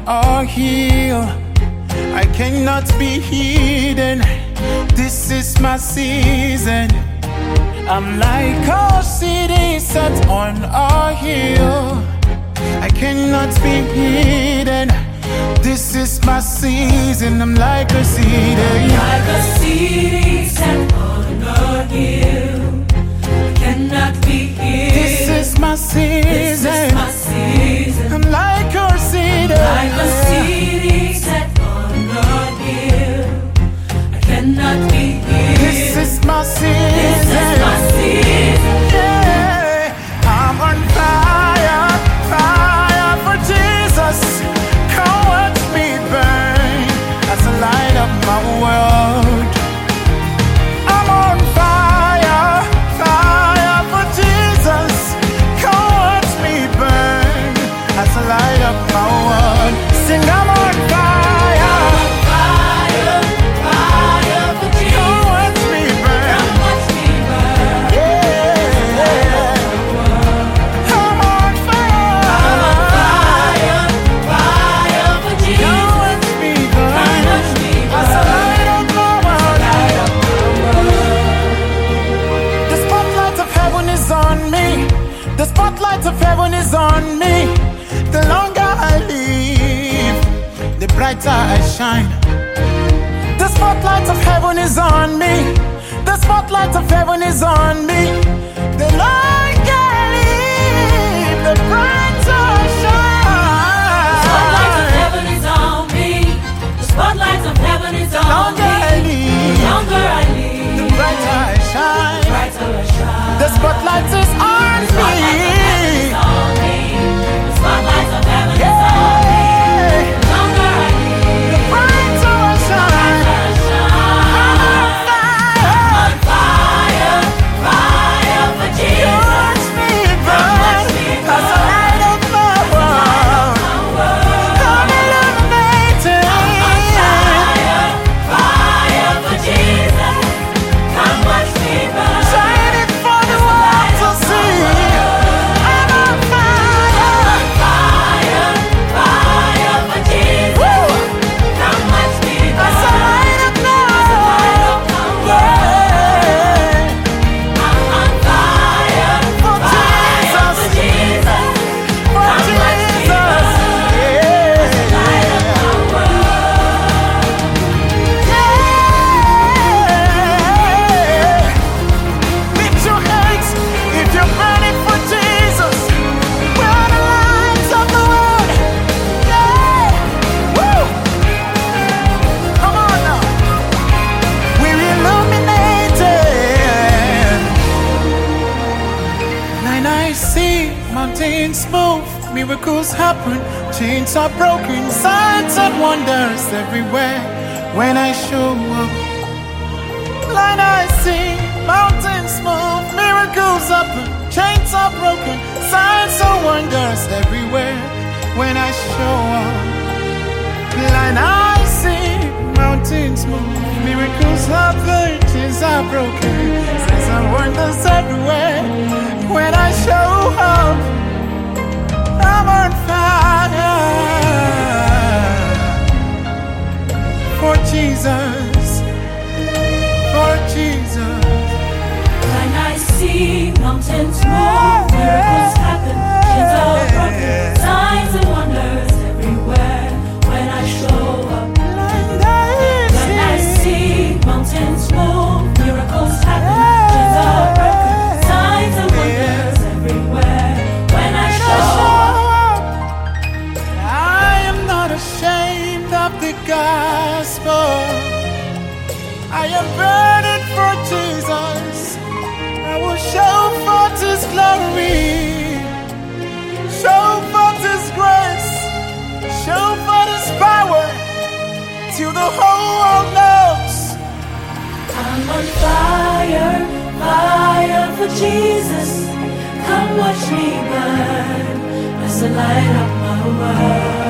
or heal. I cannot be hidden. This is my season. I'm like a city set on a hill. I cannot be hidden. This is my season. I'm like a city. Like a city set on a hill. I cannot be hidden. This is my season. This is my season. I'm like a city. Like a city set on a hill. I cannot be hidden. This is my season. This is my season. Yeah, I'm on fire, fire for Jesus. Come watch me burn as I light up my world. I'm on fire, fire for Jesus. Come watch me burn as I light up my world. Sing, I'm on fire, Fire, fire for Jesus. come watch me burn. Come watch me burn. Yeah, I'm on Fire, fire. fire for Jesus. Come watch me burn. Come watch me As I burn. light up my world. Light up my world. The spotlight of heaven is on me. The spotlight of heaven is on me. The longer I live, the brighter I shine. The spotlight of heaven is on me. The spotlight of heaven is on me. The longer I live, the brighter I Spotlight of shine. heaven is on me. The spotlight of heaven is The on longer I me. live, The longer I the live, brighter I shine. brighter I shine. The spotlight is on Spotlight of heaven is me. on me. The spotlight of heaven is on me. Yeah, The longer I live, the brighter I shine. brighter I shine. Fire, On fire, fire for Jesus. watch me burn watch me as I light up my world. I'm illuminating. Fire, fire for Jesus. Come watch me burn. Shine it for the world to see. I'm on fire. Fire, fire for Jesus. Woo! Come watch me As I burn. light up my world. Yeah. I'm on fire, For fire for Jesus. Jesus. For Come watch me Jesus. burn. Yeah. Light up my world. Yeah. Lift your hands if you're burning for Jesus. We're the lights of the world. Yeah. Woo. Come on now. We're illuminated. And I see mountains move, miracles happen, chains are broken, signs and wonders everywhere when I show up. Line I see, mountains move, miracles happen, chains are broken, signs and wonders everywhere when I show up. Line I see, mountains move, miracles happen, chains are broken, signs and wonders everywhere when I show up. I'm on fire for Jesus, for Jesus. When I see mountains move, miracles happen, chains are broken, signs and wonders everywhere when I show up. When I see mountains move, miracles happen, chains are broken, signs and wonders everywhere when I show up. I am not ashamed of the gospel. I am burning for Jesus. I will show forth His glory, show forth His grace, show forth His power till the whole world knows. I'm on fire, fire for Jesus. Come watch me burn as I light up my world.